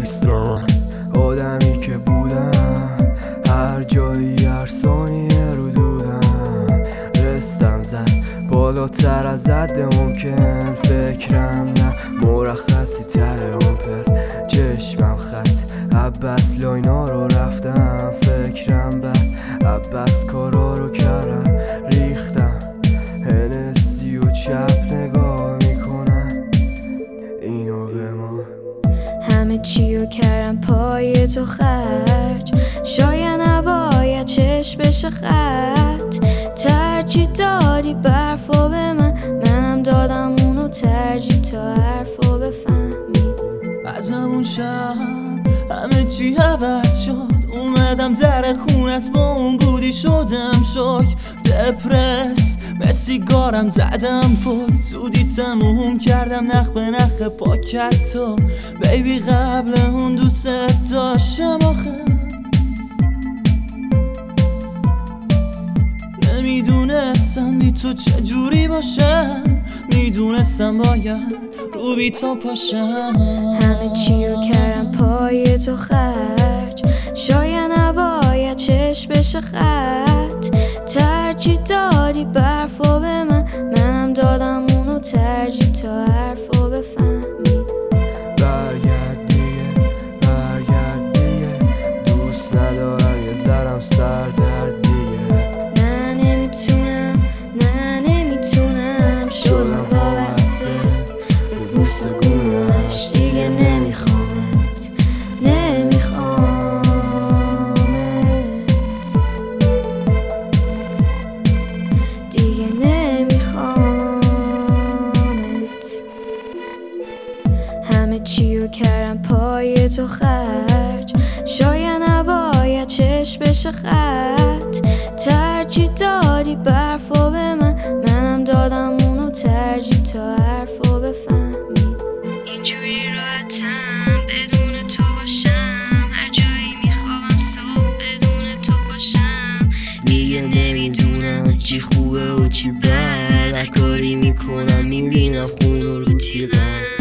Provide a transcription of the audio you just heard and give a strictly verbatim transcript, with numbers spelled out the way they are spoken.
نیستم آدمی که بودم، هر جایی هر ثانیه رو دودم. رستم زد بالاتر از حد ممکن، فکرم نه مرخصی تر آمپر. چشمم خط عباس لاینا رو رفتم، فکرم بد عباس کارا رو کردم. ریختم هنسی و چپ نگاه میکنن اینو به ما. همه چیو کردم پای تو خرج، شاید نباید چشم بشه خط. ترجیح دادی برفو به من، منم دادم اونو ترجیح تا حرفو بفهمی. از همون شب همه چی عوض شد، اومدم در خونت با اون بودی شدم شک. دپرس به سیگارم زدم پل، زودی تموم کردم نخ به نخ پاکت تو. بیبی قبل اون دوست داشتم آخه، نمیدونستم بی تو چجوری باشم، میدونستم باید رو بی تو پاشم. همه چیو کردم پای تو خرج، شاید نباید چشم بشه خط. ترجیح دادی برفو به من، منم دادم اونو ترجیح تا حرفو بفهمی. برگرد دیگه برگرد دیگه، دوست ندارم یه ذرم سر درد دیگه. نه نمیتونم نه نمیتونم شدم وابسته به گوستگونش، دیگه نمیخوامت نمیخوامت دیگه نمیخوامت. همه چیو کردم پای تو خرج، شاید نباید چشم بشه خط. ترجیح دادی برفو به من، منم دادم اونو ترجیح تا حرفو بفهمی. اینجوری راحتم بدون تو باشم، هر جایی میخوام صبح بدون تو باشم. دیگه نمیدونم چی خوبه و چی بد، هر کاری میکنم میبینم خون رو تیغم.